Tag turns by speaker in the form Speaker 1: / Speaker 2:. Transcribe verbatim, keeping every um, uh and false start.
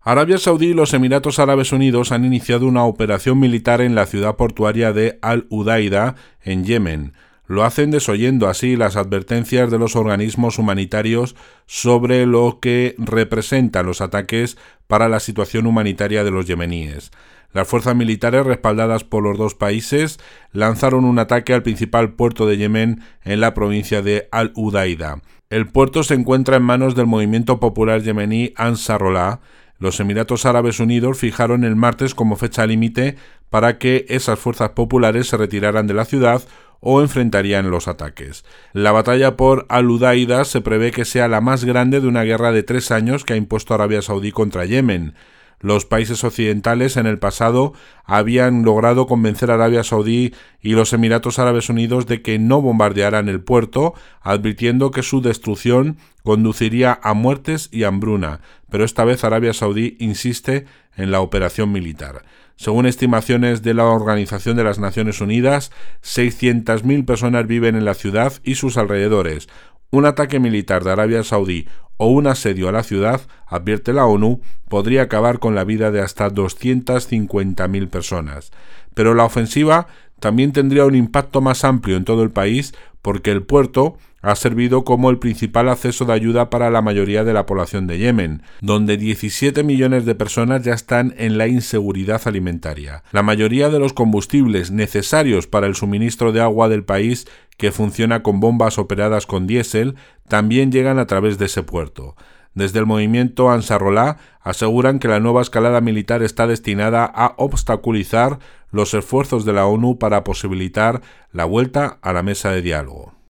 Speaker 1: Arabia Saudí y los Emiratos Árabes Unidos han iniciado una operación militar en la ciudad portuaria de Al-Udaida, en Yemen. Lo hacen desoyendo así las advertencias de los organismos humanitarios sobre lo que representan los ataques para la situación humanitaria de los yemeníes. Las fuerzas militares, respaldadas por los dos países, lanzaron un ataque al principal puerto de Yemen en la provincia de Al-Udaida. El puerto se encuentra en manos del movimiento popular yemení Ansarullah. Los Emiratos Árabes Unidos fijaron el martes como fecha límite para que esas fuerzas populares se retiraran de la ciudad o enfrentarían los ataques. La batalla por Al-Udaida se prevé que sea la más grande de una guerra de tres años que ha impuesto Arabia Saudí contra Yemen. Los países occidentales en el pasado habían logrado convencer a Arabia Saudí y los Emiratos Árabes Unidos de que no bombardearan el puerto, advirtiendo que su destrucción conduciría a muertes y hambruna, pero esta vez Arabia Saudí insiste en la operación militar. Según estimaciones de la Organización de las Naciones Unidas, seiscientas mil personas viven en la ciudad y sus alrededores. Un ataque militar de Arabia Saudí o un asedio a la ciudad, advierte la ONU, podría acabar con la vida de hasta doscientas cincuenta mil personas. Pero la ofensiva también tendría un impacto más amplio en todo el país porque el puerto ha servido como el principal acceso de ayuda para la mayoría de la población de Yemen, donde diecisiete millones de personas ya están en la inseguridad alimentaria. La mayoría de los combustibles necesarios para el suministro de agua del país, que funciona con bombas operadas con diésel, también llegan a través de ese puerto. Desde el movimiento Ansarullah aseguran que la nueva escalada militar está destinada a obstaculizar los esfuerzos de la ONU para posibilitar la vuelta a la mesa de diálogo.